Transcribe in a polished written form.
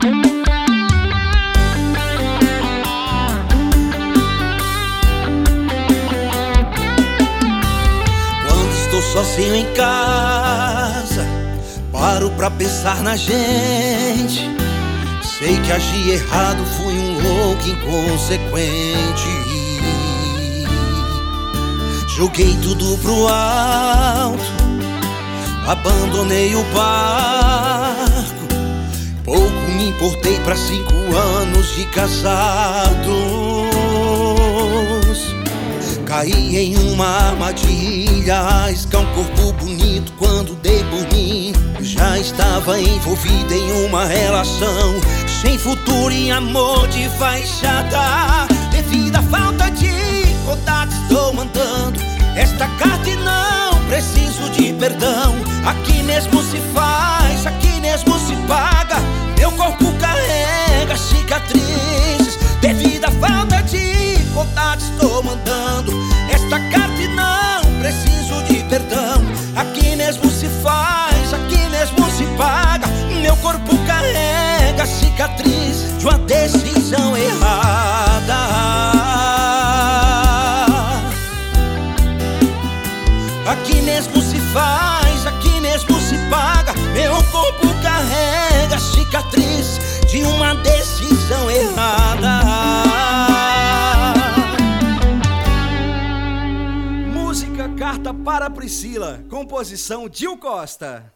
Estou sozinho em casa, paro pra pensar na gente. Sei que agi errado, fui um louco inconsequente. Joguei tudo pro alto, abandonei o barco. Pouco me importei pra 5 anos de casados. Caí em uma armadilha, arriscar um corpo bonito quando dei por mim. Já estava envolvido em uma relação sem futuro e amor de fachada. Devido à falta de contato estou mandando esta carta e não preciso de perdão. Aqui mesmo se faz, aqui mesmo se paga. Meu corpo carrega cicatrizes. Devido à falta de contato estou mandando esta carta e não preciso de perdão. Aqui mesmo se faz, aqui mesmo se paga. Meu corpo carrega cicatriz de uma decisão errada. Aqui mesmo se faz, aqui mesmo se paga. Meu corpo carrega cicatriz de uma decisão errada. Carta para Priscila, composição Gil Costa.